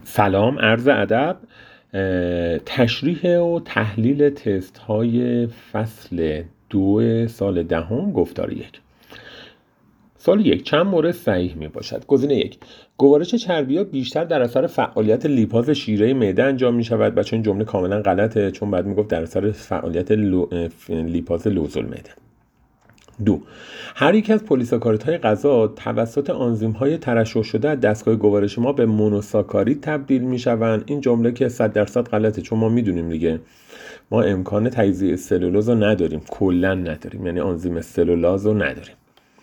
سلام، عرض ادب. تشریح و تحلیل تست های فصل 2 سال دهم گفتار 1. سوال 1: چند مورد صحیح می باشد؟ گزینه 1: گوارش چربی‌ها بیشتر در اثر فعالیت لیپاز شیره معده انجام می شود. بچه این جمله کاملا غلطه، چون بعد می گفت در اثر فعالیت لیپاز لوزالمعده. 2: هر یک از پلیساکاریدهای غذا توسط آنزیم‌های ترشح شده از دستگاه گوارش ما به مونوساکارید تبدیل می‌شوند. این جمله که 100% غلطه، چون ما میدونیم دیگه ما امکان تجزیه سلولاز رو نداریم، کلا نداریم، یعنی آنزیم سلولاز رو نداریم.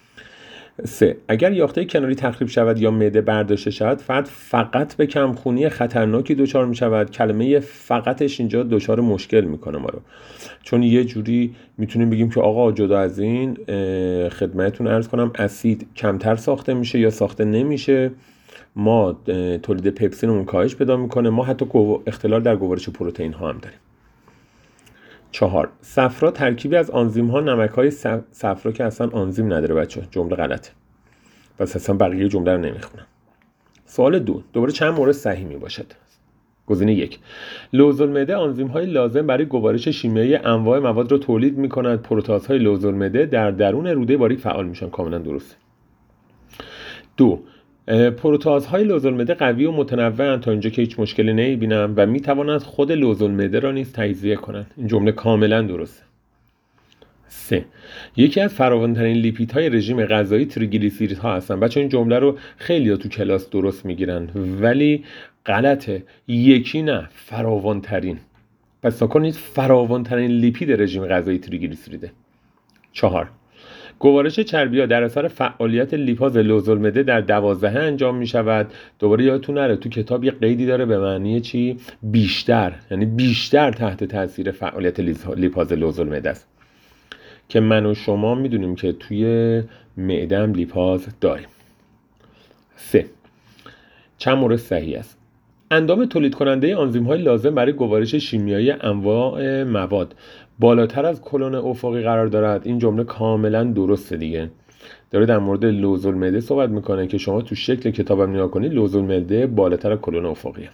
3: اگر یاخته کناری تخریب شود یا معده برداشته شود، فرد فقط به کمخونی خطرناکی دچار می شود. کلمه فقطش اینجا دچار مشکل میکنه ما رو، چون یه جوری میتونیم بگیم که آقا جدا از این خدمتتون عرض کنم اسید کمتر ساخته میشه یا ساخته نمیشه، ما تولید پپسینمون کاهش پیدا میکنه، ما حتی اختلال در گوارش پروتئین ها هم داریم. 4: صفرا ترکیبی از آنزیم ها، نمک های صفرا که اصلا آنزیم نداره بچه، جمله غلطه، پس اصلا بقیه جمله رو نمیخونم. سوال 2: دوباره چند مورد صحیح می باشد؟ گزینه 1: لوزالمعده آنزیم های لازم برای گوارش شیمیایی انواع مواد را تولید می کند. پروتئاز های لوزالمعده در درون روده باریک فعال میشن. کاملا درسته. 2: پروتئازهای لوزالمعده قوی و متنوع‌اند، تا اینجا که هیچ مشکلی نمی‌بینم، و می‌توانند خود لوزالمعده را نیز تجزیه کنند. این جمله کاملا درسته. 3: یکی از فراوان‌ترین لیپیدهای رژیم غذایی تریگلیسیریدها هستند. بچه‌ها این جمله رو خیلی‌ها تو کلاس درست می‌گیرن، ولی غلطه. یکی نه، فراوان‌ترین. پس نکنید فراوان‌ترین لیپید رژیم غذایی تریگلیسیریده. 4: گوارش چربی‌ها در اثر فعالیت لیپاز لوزالمعده در 12 انجام می شود. دوباره یادتون نره تو کتاب یه قیدی داره به معنی چی؟ بیشتر، یعنی بیشتر تحت تاثیر فعالیت لیپاز لوزالمعده است، که من و شما میدونیم که توی معده هم لیپاز داریم. 3: چند مورد صحیح است؟ اندام تولید کننده آنزیم‌های لازم برای گوارش شیمیایی انواع مواد بالاتر از کلون افقی قرار دارد. این جمله کاملا درسته دیگه، داره در مورد لوزالمعده صحبت میکنه که شما تو شکل کتابم نگاه کنید، لوزالمعده بالاتر از کلون افقیه.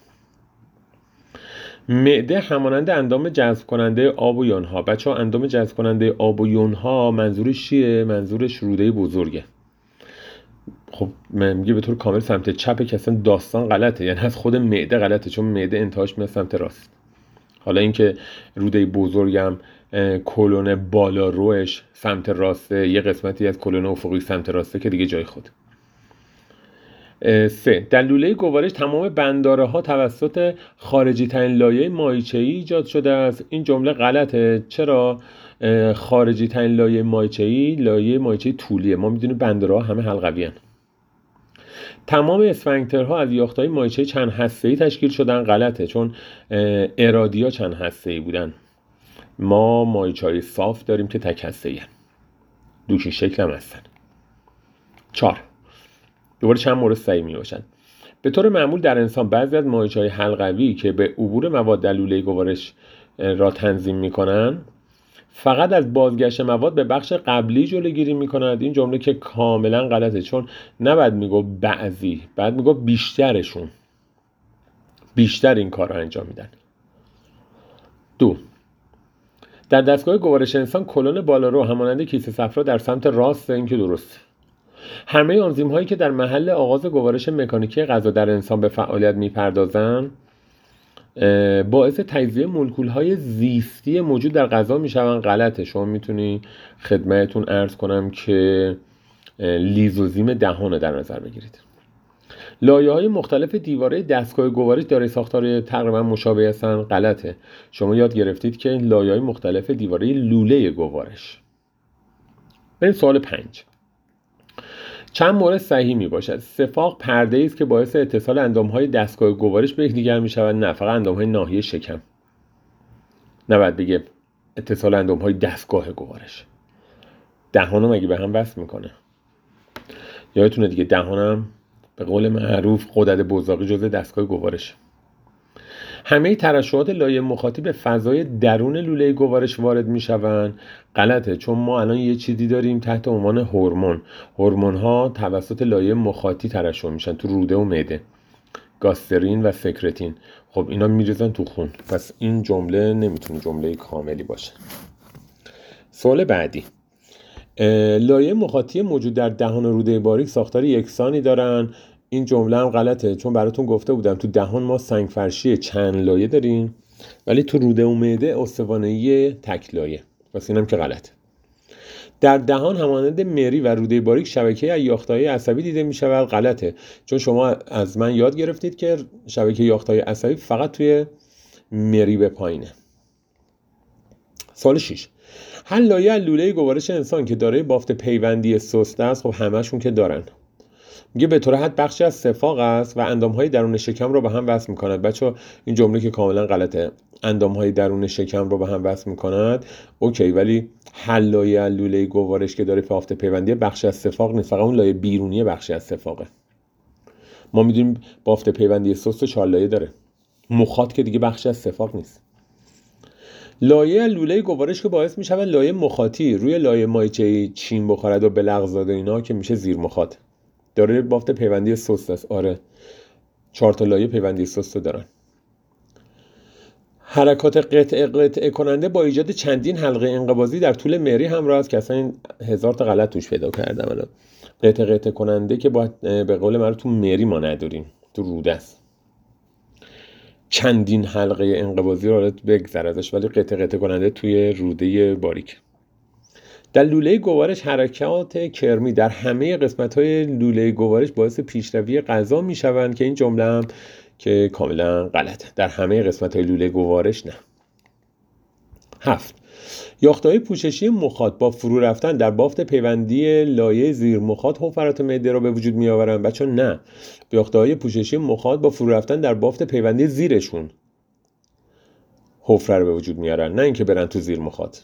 معده همانند اندام جذب کننده آب و یونها. بچه‌ها اندام جذب کننده آب و یونها منظورش چیه؟ منظورش روده بزرگه. خب من میگه به طور کامل سمت چپ، که اصلا داستان غلطه، یعنی از خود معده غلطه، چون معده انتهاش میاد سمت راست. حالا اینکه روده بزرگم کلون بالا روش سمت راسته، یه قسمتی از کلون افقی سمت راسته، که دیگه جای خود. 3: در لوله گوارش تمام بنداره ها توسط خارجی ترین لایه مایچه‌ای ایجاد شده است. این جمله غلطه. چرا؟ خارجی ترین لایه مایچه‌ای طولیه، ما میدونیم بنداره ها همه حلقوی هن. تمام اسفنکترها از یافته‌های مایچه چند هسته‌ای تشکیل شدن. غلطه، چون ارادیا چند هسته‌ای بودن. ما مایچه‌های صاف داریم که تک هسته‌ای هستن، دوشی شکل هم هستن. 4: دوباره چند مورد صحیح می باشن؟ به طور معمول در انسان بعضی از مایچه‌های حلقوی که به عبور مواد در لوله گوارش را تنظیم می‌کنن، فقط از بازگشت مواد به بخش قبلی جلوگیری می‌کند. این جمله که کاملا غلطه، چون نباید میگو بعضی، بعد میگو بیشترشون بیشتر این کار رو انجام میدن. 2: در دستگاه گوارش انسان کلون بالارو همانند کیسه صفرا در سمت راست. این که درسته. همه آنزیم هایی که در محل آغاز گوارش مکانیکی غذا در انسان به فعالیت میپردازند باعث تجزیه مولکول های زیستی موجود در غذا میشوند. غلطه. شما میتونی خدمتتون عرض کنم که لیزوزیم دهان در نظر بگیرید. لایه های مختلف دیواره دستگاه گوارش دارای ساختار تقریبا مشابه هستند. غلطه. شما یاد گرفتید که لایه های مختلف دیواره لوله گوارش. بریم سوال 5: چند مورد صحیح می باشد؟ سفاق پرده است که باعث اتصال اندام‌های دستگاه گوارش به یکدیگر می‌شود. نه، فقط اندام‌های ناحیه شکم. نباید بگه اتصال اندام‌های دستگاه گوارش. دهانم مگه به هم وصل میکنه؟ یادتونه دیگه، دهانم به قول معروف غدد بزاقی جزء دستگاه گوارش. همه ترشحات لایه مخاطی به فضای درون لوله گوارش وارد میشوند. غلطه، چون ما الان یه چیزی داریم تحت عنوان هورمون. هورمون‌ها توسط لایه مخاطی ترشح میشن تو روده و معده. گاسترین و سکرتین. خب اینا میریزن تو خون، پس این جمله نمیتونه جمله کاملی باشه. سوال بعدی، لایه مخاطی موجود در دهان و روده باریک ساختار یکسانی دارن. این جمله هم غلطه، چون براتون گفته بودم تو دهان ما سنگ فرشی چند لایه داریم، ولی تو روده و معده استوانه‌ای تک لایه، پس اینم که غلطه. در دهان همانند مری و روده باریک شبکه یافته‌های عصبی دیده می‌شود. غلطه، چون شما از من یاد گرفتید که شبکه یافته‌های عصبی فقط توی مری به پایینه. سوال 6، هر لایه از لوله گوارش انسان که دارای بافت پیوندی سست است، خب همشون که دارن، میگه به طور حد بخشی از سفاق است و اندام‌های درون شکم رو به هم وصل می‌کند. بچه‌ها این جمله که کاملا غلطه. اندام‌های درون شکم رو به هم وصل می‌کند اوکی، ولی هر لایه از لوله گوارش که داره بافت پیوندی بخشی از سفاق نیست، فقط اون لایه بیرونی بخشی از سفاقه. ما می‌دونیم بافت پیوندی سست 4 لایه داره. مخاط که دیگه بخشی از سفاق نیست. لایه لوله گوارش که باعث میشه لایه مخاطی روی لایه مایچه چین بخورد و بلغزاده اینا که میشه زیر مخاط، داره بافت پیوندی سست است. آره 4 تا لایه پیوندی سست دارن. حرکات قطعه کننده با ایجاد چندین حلقه انقباضی در طول مری همراه است، که اصلا این 1000 تا غلط توش پیدا کردم الان. قطعه کننده که با به قول من تو مری ما نداریم، تو روده است. چندین حلقه انقباضی رو بگذر ازش، ولی قطعه کننده توی روده باریک. در لوله گوارش حرکات کرمی در همه قسمت‌های لوله گوارش باعث پیشروی غذا می‌شوند، که این جمله هم که کاملا غلطه. در همه قسمت‌های لوله گوارش نه. 7. یافته‌های پوششی مخاط با فرو رفتن در بافت پیوندی لایه زیر مخاط حفرات معده را به وجود می‌آورند. بچه‌ها نه، یافته‌های پوششی مخاط با فرو رفتن در بافت پیوندی زیرشون حفره رو به وجود میارن، نه اینکه برن تو زیر مخاط.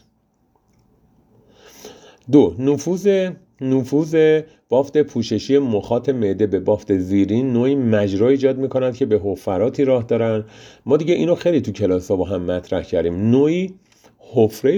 2. نفوذ بافت پوششی مخاط معده به بافت زیرین نوعی مجرا ایجاد می‌کند که به حفراتی راه دارن. ما دیگه اینو خیلی تو کلاس‌ها با هم مطرح کردیم. نوعی حفره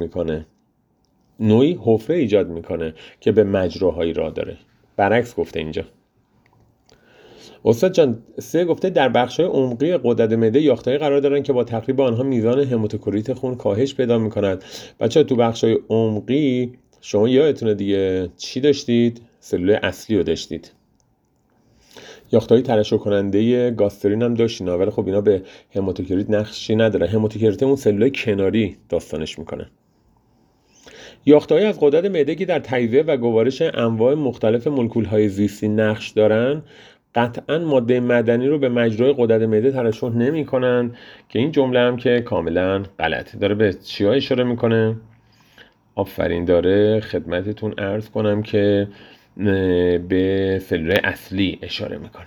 ایجاد میکنه که به مجراهایی راه داره. برعکس گفته اینجا. استاد جان 3 گفته در بخش‌های عمقی غدد معده یافته‌ای قرار دارن که با تخریب آنها میزان هماتوکریت خون کاهش پیدا می‌کند. بچه‌ها تو بخش‌های عمقی شما یادتونه دیگه چی داشتید؟ سلول اصلی رو داشتید. یافته‌های ترشح کننده گاسترین هم داشتین، ولی خب اینا به هماتوکریت نقشی نداره. هماتوکریت اون سلول کناری داستانش میکنه. یافته‌های از غدد معده که در تغذیه و گوارش انواع مختلف مولکول‌های زیستی نقش دارن، قطعاً ماده معدنی رو به مجرای غدد معده ترشح نمی‌کنن، که این جمله هم که کاملاً غلطه. داره به چیا اشاره میکنه؟ آفرین، داره خدمتتون عرض کنم که به سلول اصلی اشاره میکنه،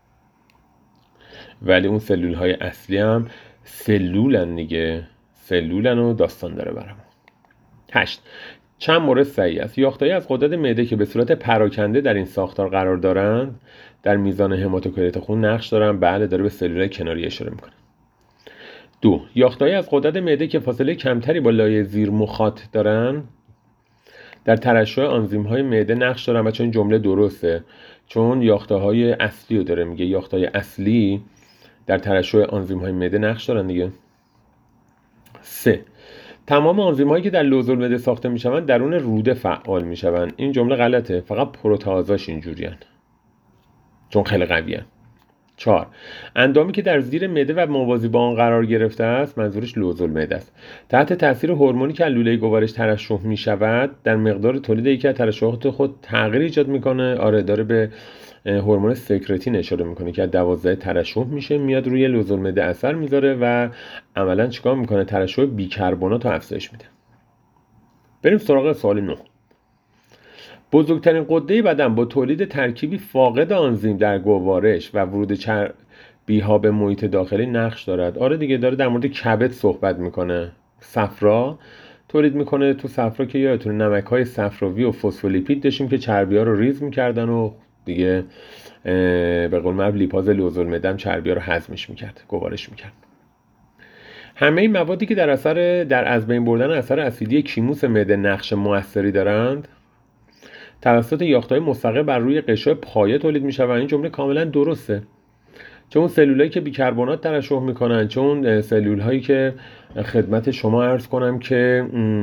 ولی اون سلول های اصلی هم سلولن دیگه، سلولن و داستان داره برام. 8. چند مورد صحیح است. یافته‌ای از غدد معده که به صورت پراکنده در این ساختار قرار دارند در میزان هماتوکریت خون نقش دارن. بله، داره به سلول کناری اشاره میکنه. 2. یافته‌ای از غدد معده که فاصله کمتری با لایه زیر مخاط دارن در ترشح آنزیم‌های معده نقش دارن. و چون جمله درسته، چون یافته‌های اصلی رو داره میگه. یافته‌های اصلی در ترشح آنزیم‌های معده نقش دارن دیگه. 3. تمام آنزیم‌هایی که در لوزالمعده ساخته میشوند درون روده فعال میشوند. این جمله غلطه، فقط پروتئازاش اینجوریان چون خیلی قویه. 4. اندامی که در زیر معده و موازی با آن قرار گرفته است، منظورش لوزالمعده است، تحت تاثیر هورمونی که از لوله گوارش ترشح می شود در مقدار تولید یکی از ترشحات خود تغییر ایجاد میکنه. آره، داره به هورمون سکرتین اشاره میکنه که از 12 ترشح میشه، میاد روی لوزالمعده اثر میذاره و عملا چیکار میکنه؟ ترشح بیکربنات رو افزایش میده. بریم سراغ سوال 9. بزرگترین غده بدن با تولید ترکیبی فاقد آنزیم در گوارش و ورود چربی‌ها به محیط داخلی نقش دارد. آره دیگه، داره در مورد کبد صحبت میکنه. صفرا تولید میکنه. تو صفرا که یادتونه نمک‌های صفراوی و فسفولیپید داشتیم که چربی‌ها رو ریز میکردن و دیگه به قول معروف لیپاز لوزالمعده چربی‌ها رو هضمش میکرد، گوارش میکرد. همه این موادی که در از بین بردن اثر اسیدی کیموس معده نقش موثری دارند توسط یافته‌های مستقر بر روی قشر پایه تولید می‌شوند. این جمله کاملا درسته، چه اون سلولایی که بیکربنات ترشح میکنن، چه اون سلول هایی که خدمت شما عرض کنم که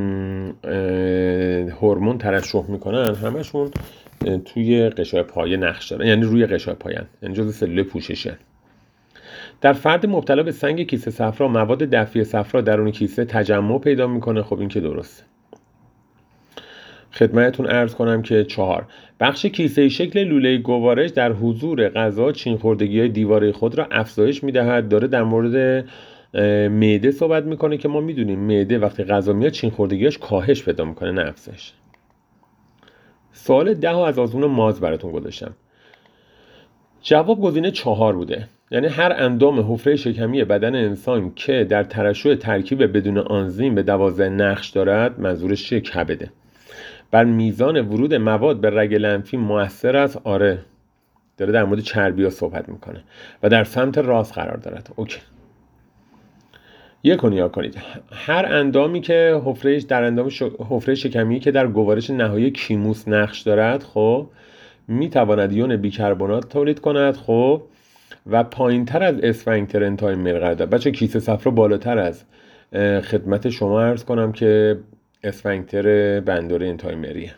هورمون ترشح میکنن، همشون توی غشای پایه نقش دارن، یعنی روی غشای پایه، یعنی جزء سلول پوششی. در فرد مبتلا به سنگ کیسه صفرا، مواد دفعی صفرا درون کیسه تجمع پیدا میکنه. خب این که درسته. خدمتتون عرض کنم که 4. بخش کیسه شکل لوله گوارش در حضور غذا چین‌خوردگی‌های دیواره خود را افزایش می‌دهد. داره در مورد معده صحبت میکنه که ما میدونیم معده وقتی غذا میاد چین‌خوردگی‌هاش کاهش پیدا میکنه، نه افزایش. سوال 10 از آزمون ماز براتون گذاشتم. جواب گزینه 4 بوده. یعنی هر اندام حفره شکمی بدن انسان که در ترشح ترکیب بدون آنزیم به 12 نقش دارد، منظورش چیه؟ کبده. بر میزان ورود مواد به رگ لنفی مؤثر است. آره، داره در مورد چربی‌ها صحبت میکنه و در سمت راست قرار دارد. اوکی. یک نیا کنید. هر اندامی که در اندام حفره شکمی که در گوارش نهایی کیموس نقش دارد، خب میتواند یون بیکربنات تولید کند، خب و پایینتر از اسفنکتر انتهای مری قرار دارد. بچه کیسه صفرا بالاتر از خدمت شما عرض کنم که اسفنکتر بنداره انتهای مریه.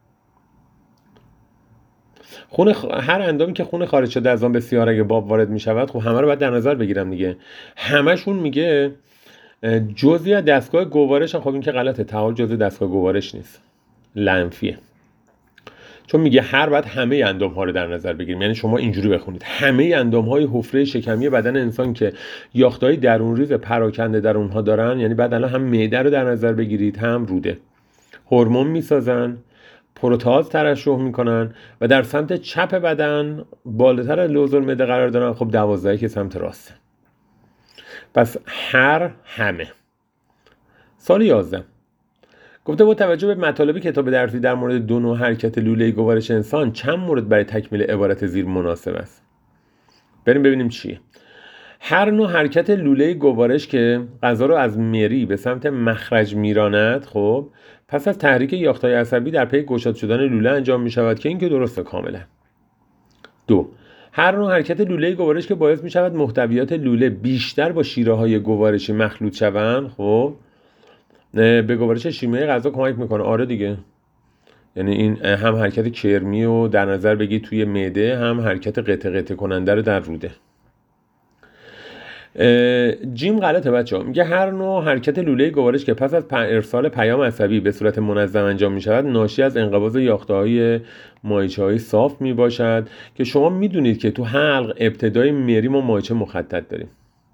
هر اندامی که خون خارج شده از آن بسیار اگه باب وارد می شود، خب همه رو باید در نظر بگیرم دیگه. همشون میگه جزئی از دستگاه گوارش. خب این که غلطه، تعال جزئی دستگاه گوارش نیست، لنفیه. چون میگه هر بعد همه اندام ها رو در نظر بگیریم. یعنی شما اینجوری بخونید: همه اندام های حفره شکمی بدن انسان که یافته‌های درونریز پراکنده در اونها دارن، یعنی بعد الان هم معده رو در نظر بگیرید، هم روده، هورمون میسازن، پروتئاز ترشح میکنن و در سمت چپ بدن بالاتر از لوز المعده قرار دارن. خب 12 که سمت راسته. پس همه. سال 11 گفته با توجه به مطالب کتاب درسی در مورد دو نوع حرکت لوله گوارش انسان، چند مورد برای تکمیل عبارت زیر مناسب است؟ بریم ببینیم چیه. هر نوع حرکت لوله گوارش که غذا رو از مری به سمت مخرج میراند، خب پس از تحریک یافته‌های عصبی در پی گشاد شدن لوله انجام می شود، که این که درسته کاملا. 2. هر نوع حرکت لوله گوارش که باعث می شود محتویات لوله بیشتر با شیره های گوارشی مخلوط شوند، خب به گوارش شیمیایی غذا کمک میکنه. آره دیگه، یعنی این هم حرکت کرمی رو در نظر بگی توی معده، هم حرکت قطع قطع کننده رو در روده. جیم غلطه بچه‌ها. میگه هر نوع حرکت لوله گوارش که پس از ارسال پیام عصبی به صورت منظم انجام میشود، ناشی از انقباض یافته‌های مایچه‌های صاف میباشد، که شما میدونید که تو حلق ابتدای مری ما مایچه مخطط داریم.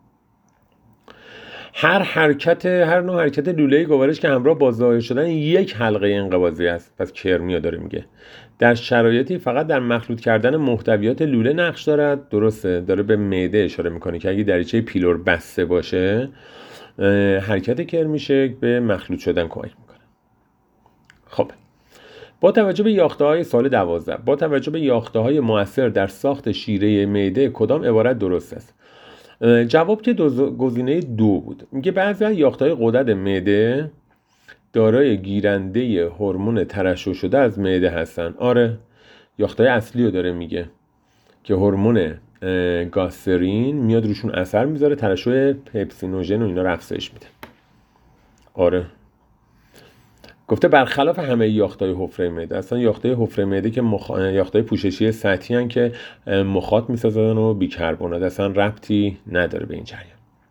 هر نوع حرکت لوله گوارش که همراه با ظاهر شدن یک حلقه انقباضی است. پس کرمیو داره میگه در شرایطی فقط در مخلوط کردن محتویات لوله نقش دارد. درسته، داره به معده اشاره میکنه که اگه دریچه پیلور بسته باشه، حرکت کرمیشه به مخلوط شدن کمک میکنه. خب با توجه به یافته‌های سال 12، با توجه به یافته‌های مؤثر در ساخت شیره معده، کدام عبارت درست است؟ جواب که گزینه 2 بود. میگه بعضی از یافته‌های غدد معده دارای گیرنده هورمون ترشح شده از معده هستن. آره، یافته‌های اصلی رو داره میگه که هورمون گاسترین میاد روشون اثر میذاره، ترشح پپسینوژن و اینا رو افزایش میده. آره، گفته برخلاف همه یافته‌های حفره معده، اصلا یافته‌های حفره معده که یافته‌های پوششی سطحی ان که مخاط میسازن و بیکربنات، اصلا ربطی نداره به این جریان.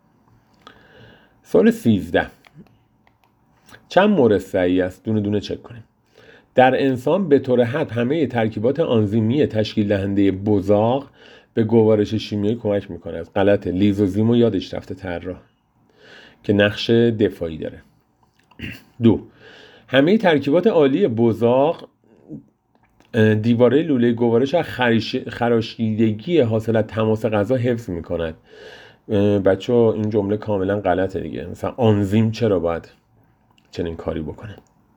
سوال 13: چند مورد صحیح است؟ دونه دونه چک کنیم. در انسان به طور حد همه ترکیبات آنزیمی تشکیل دهنده بزاق به گوارش شیمیایی کمک میکنه. غلطه، لیزوزیم و یادش رفته طراح که نقش دفاعی داره. 2. همه ترکیبات عالی بزاق دیواره لوله گوارش از خراشیدگی حاصل از تماس غذا حفظ میکند. بچه‌ها این جمله کاملا غلطه دیگه. مثلا آنزیم چرا باید چنین کاری بکنه؟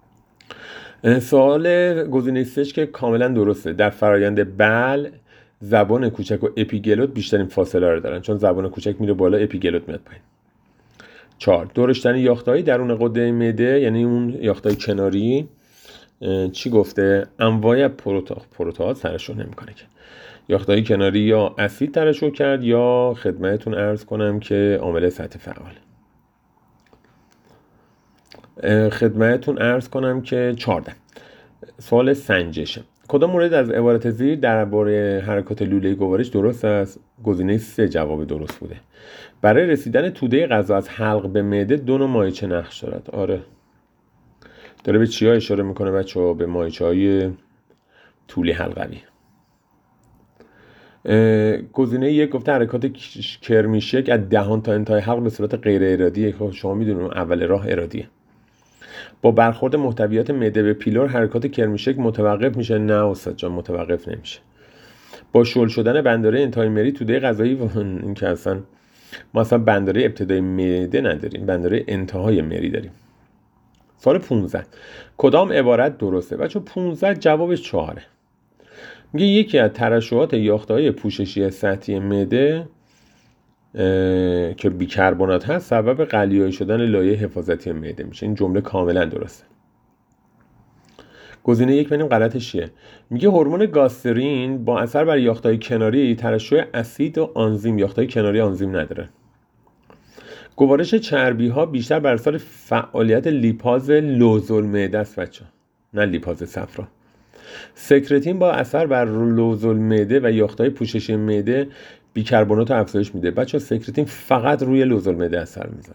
سوال گزینه 3 که کاملا درسته. در فرایند بلع زبان کوچک و اپیگلوت بیشترین فاصله رو دارن، چون زبان کوچک میره بالا، اپیگلوت میاد پایین. 4. دورشتن یافته‌های درون غده معده، یعنی اون یافته‌های کناری، چی گفته؟ انواع پروتئاز ترشح نمیکنه که. یافته‌های کناری یا اسید ترشح کرد یا خدمتتون عرض کنم که عامل سطح فعال. خدمتتون عرض کنم که 14 سوال سنجشه. کدام مورد از عبارت زیر درباره حرکات لوله گوارش درست است؟ گزینه 3 جواب درست بوده. برای رسیدن توده غذا از حلق به معده 2 نوع مایچه نقش دارد. آره، داره به چیا اشاره میکنه بچه‌ها؟ به مایچه‌های طولی حلقوی. گزینه 1 گفته حرکات کرمیشک از دهان تا انتهای حلق به صورت غیر ارادیه. خب شما میدونید اول راه ارادیه. با برخورد محتویات معده به پیلور حرکات کرمیشک متوقف میشه. نه استاد جان، متوقف نمیشه. با شل شدن بنداره انتهای مری توده غذایی این که اصلا ما اصلا بنداره ابتدای معده نداریم، بنداره انتهای مری داریم. سوال 15 کدام عبارت درسته؟ بچه 15 جوابش 4. میگه یکی از ترشحات یافته‌های پوششی سطحی معده که بیکربنات هست سبب قلیایی شدن لایه حفاظتی معده میشه. این جمله کاملا درسته. گزینه 1 ببینیم غلطش چیه. میگه هورمون گاسترین با اثر بر یافته‌های کناری ترشح اسید و آنزیم، یافته‌های کناری آنزیم نداره. گوارش چربی ها بیشتر بر اثر فعالیت لیپاز لوزالمعده است بچه، نه لیپاز صفرا. سکرتین با اثر بر لوزالمعده و یافته‌های پوششی معده بیکربنات رو افزایش میده. بچه سکرتین فقط روی لوزالمعده اثر میذاره.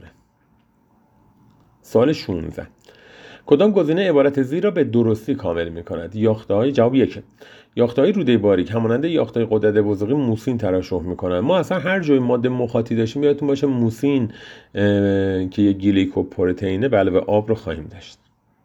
سوال 16 کدام گزینه عبارت زیر را به درستی کامل میکند؟ یافته‌های جواب 1 یافته‌های روده باریک همانند یافته‌های غدد بزرگی موسین ترشح میکنن. ما اصلا هر جای ماده مخاطی داشتیم یادتون باشه موسین که یه گلیکوپروتئینه به علاوه آب رو خواهیم داشت.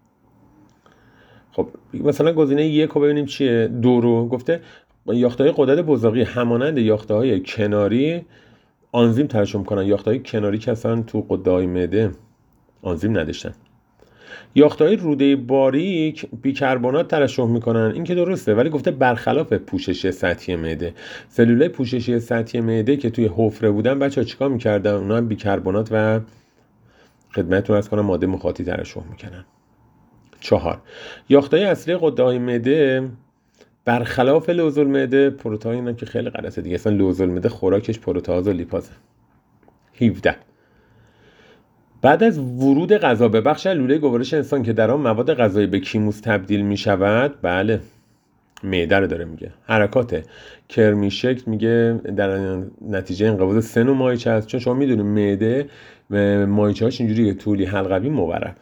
خب مثلا گزینه 1 رو ببینیم چیه. 2 رو گفته یافته‌های غدد بزرگی همانند یافته‌های کناری آنزیم ترشح میکنن. یافته‌های کناری که اصلا تو غده‌های معده آنزیم نداشتن. یافته‌های روده باریک بیکربنات ترشح میکنن. این که درسته، ولی گفته برخلاف پوششی سطحی معده. سلولای پوششی سطحی معده که توی حفره بودن بچه‌ها چیکار میکردن؟ اونا هم بیکربنات و خدمتتون عرض کنم ماده مخاطی ترشح میکنن. 4 یافته‌های اصلی غده‌های معده برخلاف لوزالمعده پروتئین هم که خیلی غلطه دیگه. اصلا لوزالمعده خوراکش پروتئاز و لیپازه. 17 بعد از ورود غذا به بخش لوله گوارش انسان که در آن مواد غذایی به کیموس تبدیل می شود، بله معده رو داره میگه. حرکات کرمیشک میگه در نتیجه انقباض 3 نوع مایچه است. چون شما میدونید معده مایچه هاش اینجوریه طولی حلقوی مورب.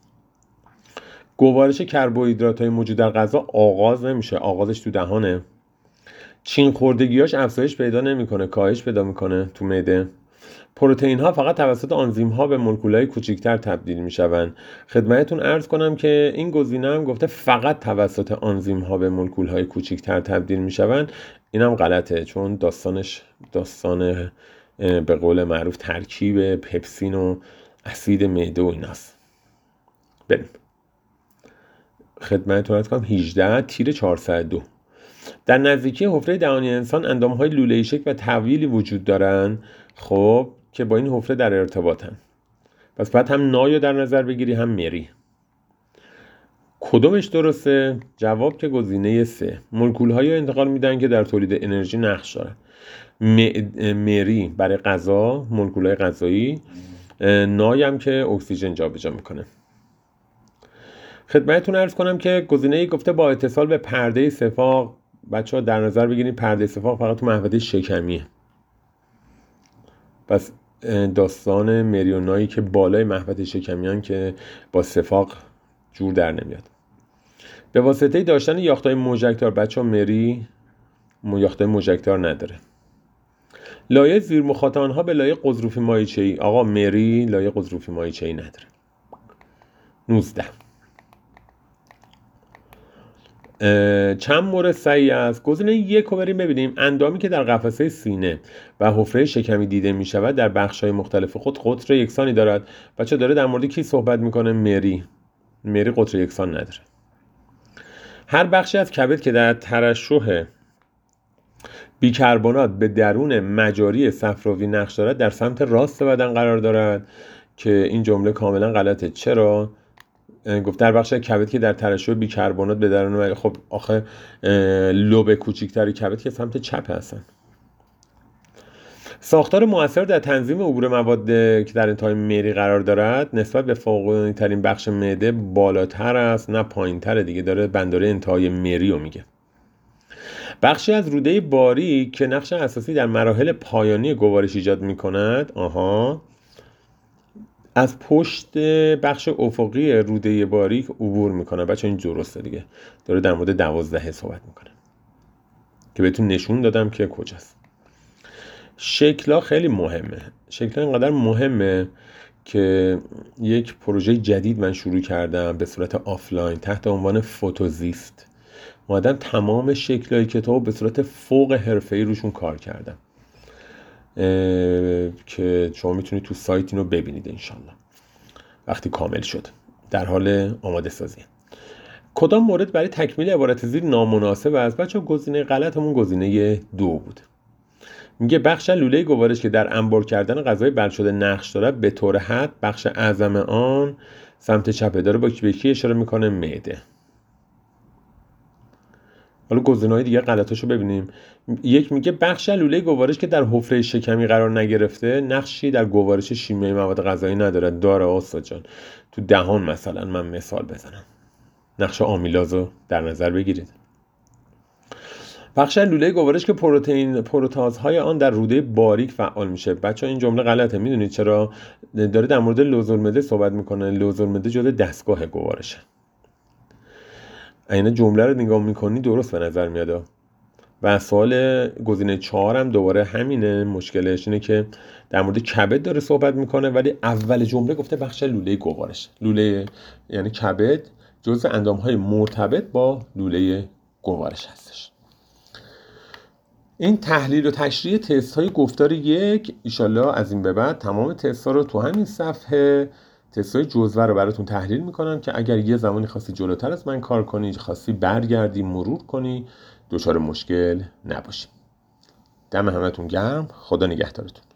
گوارش کربوهیدرات های موجود در غذا آغاز نمیشه، آغازش تو دهانه. چین خوردگیاش افزایش پیدا نمیکنه، کاهش پیدا میکنه تو معده. پروتئین ها فقط توسط آنزیم ها به مولکول‌های کوچکتر تبدیل میشوند. خدمتتون عرض کنم که این گزینه هم گفته فقط توسط آنزیم ها به مولکول‌های کوچکتر تبدیل میشوند. اینم غلطه، چون داستان به قول معروف ترکیب پپسین و اسید معده و ایناست. بریم خدمتتون عرض کنم 18 تیر 402 در نزدیکی حفره دهانی انسان اندام‌های لوله‌ای شکل و طویلی وجود دارند. خب که با این حفره در ارتباطن. پس باید هم نایو در نظر بگیری هم مری. کدومش درسته؟ جواب که گزینه 3 مولکول‌هایی رو انتقال میدن که در تولید انرژی نقش دارن. مری برای غذا، مولکول‌های غذایی، نای هم که اکسیژن جابجا میکنه. خدمتتون عرض کنم که گزینه گفته با اتصال به پرده صفاق. بچه‌ها در نظر بگیرید پرده صفاق فقط تو محوطه شکمیه. پس داستان مریونایی که بالای محوطه شکمیان که با صفاق جور در نمیاد. به واسطه داشتن یافته‌های موژکتار بچه‌ها مری یافته‌های موژکتار نداره. لایه زیر مخاط آنها به لایه قضروفی مایچه‌ای. آقا مری لایه قضروفی مایچه‌ای نداره. 19 چند مورد صحیح است. گزینه 1 رو بریم ببینیم. اندامی که در قفسه سینه و حفره شکمی دیده می شود در بخش‌های مختلف خود قطر یکسانی دارد. بچه داره در مورد کی صحبت میکنه؟ مری قطر یکسان نداره. هر بخشی از کبد که در ترشح بیکربنات به درون مجاری صفراوی نقش دارد در سمت راست بدن قرار دارد که این جمله کاملا غلطه. چرا؟ گفت در بخش کبد که در ترشح بیکربنات به درون مریض. خب آخه لوب کوچیک‌تر کبد که سمت چپ هستن. ساختار مؤثر در تنظیم عبور مواد که در انتهای مری قرار دارد نسبت به فوق‌العاده ترین بخش معده بالاتر است نه پایین‌تر دیگه، داره بنداره انتهای مری رو میگه. بخشی از روده باریک که نقش اساسی در مراحل پایانی گوارش ایجاد می‌کند از پشت بخش افقی روده باریک عبور میکنه. بچه این درسته دیگه، داره در مورد 12 صحبت میکنه که بهتون نشون دادم که کجاست. شکل‌ها خیلی مهمه. شکل‌ها اینقدر مهمه که یک پروژه جدید من شروع کردم به صورت آفلاین تحت عنوان فوتوزیست. اومدم تمام شکل‌های کتاب به صورت فوق حرفه‌ای روشون کار کردم که شما میتونید تو سایت اینو ببینید انشالله وقتی کامل شد. در حال آماده سازی. کدام مورد برای تکمیل عبارت زیر نامناسب است؟ بچه گزینه غلطمون گزینه 2 بود. میگه بخش لوله گوارش که در انبار کردن غذای بلع شده نقش دارد به طور حد بخش اعظم آن سمت چپه داره با کی اشاره میکنه؟ معده. حالا گزینه‌های دیگه غلطاشو ببینیم. یک میگه بخش لوله گوارش که در حفره شکمی قرار نگرفته نقشی در گوارش شیمیایی مواد غذایی ندارد. داره استاد جان. تو دهان مثلا من مثال بزنم، نقش آمیلاز رو در نظر بگیرید. بخش لوله گوارش که پروتازهای آن در روده باریک فعال میشه. بچه این جمله غلطه. میدونید چرا؟ داره در مورد لوزالمعده صحبت میکنه. لوزالمعده جزء دستگاه گوارشه. این جمله رو نگاه میکنی درست به نظر میاد. و سوال گزینه 4 هم دوباره همینه. مشکلش اینه که در مورد کبد داره صحبت میکنه ولی اول جمله گفته بخش لوله گوارش. لوله یعنی کبد جزء اندامهای مرتبط با لوله گوارش هستش. این تحلیل و تشریح تست های گفتار 1 ایشالله از این به بعد تمام تست ها رو تو همین صفحه تست های جزوه رو براتون تحلیل میکنم که اگر یه زمانی خواستی جلوتر از من کار کنی، خواستی برگردی مرور کنی، دچار مشکل نباشی. دم همتون گرم. خدا نگهدارتون.